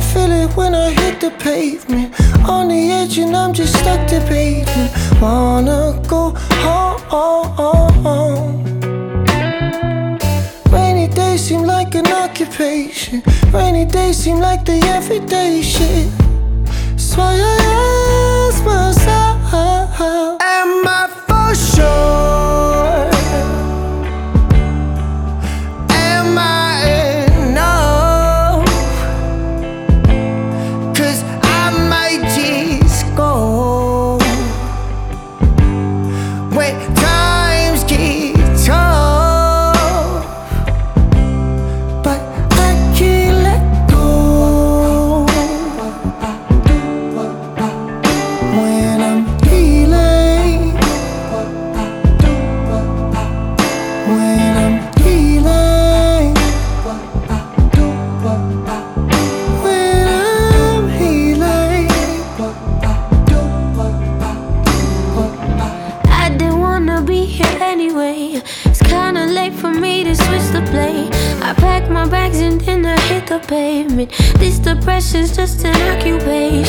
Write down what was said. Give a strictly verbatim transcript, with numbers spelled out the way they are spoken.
feel it when I hit the pavement. On the edge and I'm just stuck debating. Wanna go home. Rainy days seem like an occupation. Rainy days seem like the everyday shit. So I ask myself, am I for sure? Am I enough? 'Cause I might just go when times get tough, but I can't let go. When I'm healing, when I'm healing, when I'm healing. I didn't wanna be here anyway. It's kinda late for me to switch the play. I packed my bags and then I hit the pavement. This depression's just an occupation.